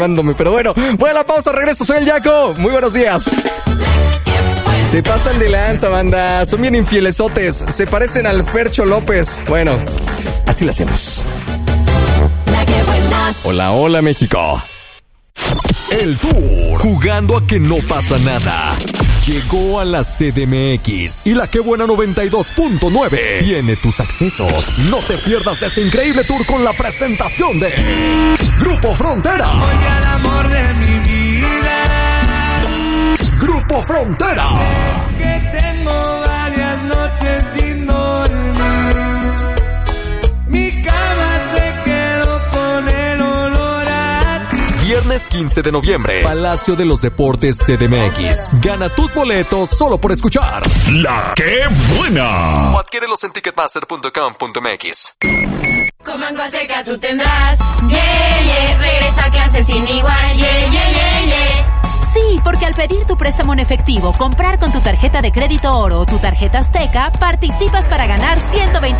Pero bueno, voy a la pausa, regreso, soy el Yaco. Muy buenos días. Se pasan de lanza, banda. Son bien infielesotes. Se parecen al Fercho López. Bueno, así lo hacemos. Hola, hola, México. El Tour, jugando a que no pasa nada. Llegó a la CDMX y la Que Buena 92.9 tiene tus accesos. No te pierdas de este increíble tour con la presentación de Grupo Frontera. Soy el amor de mi vida. Grupo Frontera. Es que tengo varias noches sin dormir. Mi cama se quedó con el olor a ti. Viernes 15 de noviembre, Palacio de los Deportes CDMX. Gana tus boletos solo por escuchar La Que Buena. O adquiérelos en ticketmaster.com.mx. Con Mango Azteca tú tendrás, regresa a clase sin igual, Sí, porque al pedir tu préstamo en efectivo, comprar con tu tarjeta de crédito Oro o tu tarjeta Azteca, participas para ganar 120